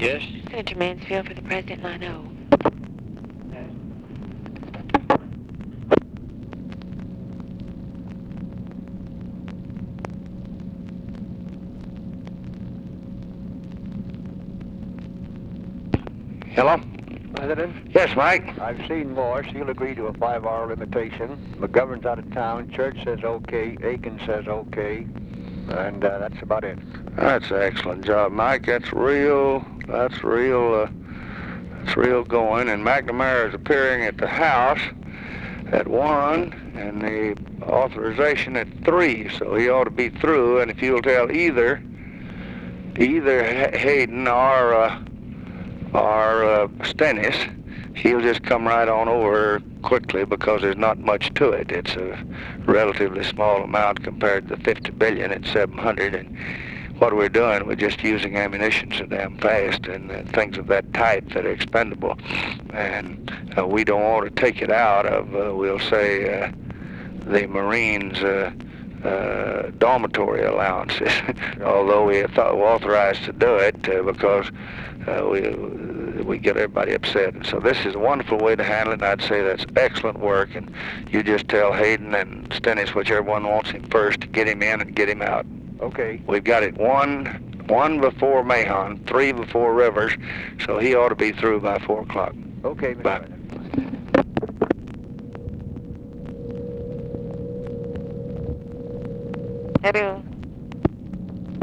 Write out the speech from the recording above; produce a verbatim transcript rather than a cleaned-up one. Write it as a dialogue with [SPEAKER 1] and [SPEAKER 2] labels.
[SPEAKER 1] Yes?
[SPEAKER 2] Senator Mansfield for the President, line O.
[SPEAKER 1] Hello?
[SPEAKER 3] President?
[SPEAKER 1] Yes, Mike?
[SPEAKER 3] I've seen Morse. He'll agree to a five-hour limitation. McGovern's out of town. Church says okay. Aiken says okay. And uh, that's about it.
[SPEAKER 1] That's an excellent job, Mike. That's real, that's real, uh, that's real going. And McNamara is appearing at the House at one, and the authorization at three, so he ought to be through. And if you'll tell either, either Hayden or, uh, or uh, Stennis, he'll just come right on over quickly because there's not much to it. It's a relatively small amount compared to the fifty billion at seven hundred, and what we're doing, we're just using ammunition so damn fast and uh, things of that type that are expendable, and uh, we don't want to take it out of, uh, we'll say, uh, the Marines' uh, uh, dormitory allowances, although we are th- authorized to do it uh, because uh, we we get everybody upset. And so this is a wonderful way to handle it, and I'd say that's excellent work. And you just tell Hayden and Stennis, whichever one wants him first, to get him in and get him out.
[SPEAKER 3] Okay.
[SPEAKER 1] We've got it one, one before Mahon, three before Rivers, so he ought to be through by four o'clock.
[SPEAKER 3] Okay, Mister
[SPEAKER 1] Bye.
[SPEAKER 3] President.
[SPEAKER 2] Hello.